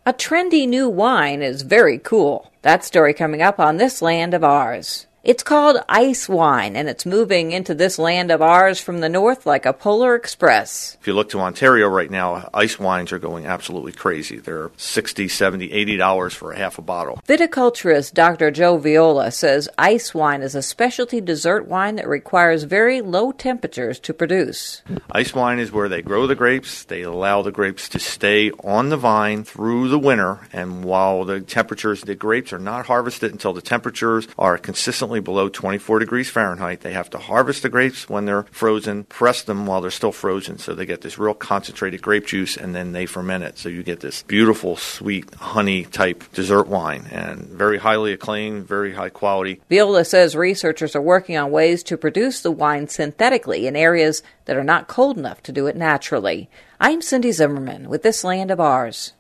A trendy new wine is very cool. That story coming up on This Land of Ours. It's called ice wine, and it's moving into this land of ours from the north like a polar express. If you look to Ontario right now, ice wines are going absolutely crazy. They're $60, $70, $80 for a half a bottle. Viticulturist Dr. Joe Viola says ice wine is a specialty dessert wine that requires very low temperatures to produce. Ice wine is where they grow the grapes. They allow the grapes to stay on the vine through the winter, and while the grapes are not harvested until the temperatures are consistently below 24 degrees Fahrenheit. They have to harvest the grapes when they're frozen, press them while they're still frozen, so they get this real concentrated grape juice, and then they ferment it. So you get this beautiful, sweet, honey-type dessert wine, and very highly acclaimed, very high quality. Viola says researchers are working on ways to produce the wine synthetically in areas that are not cold enough to do it naturally. I'm Cindy Zimmerman with This Land of Ours.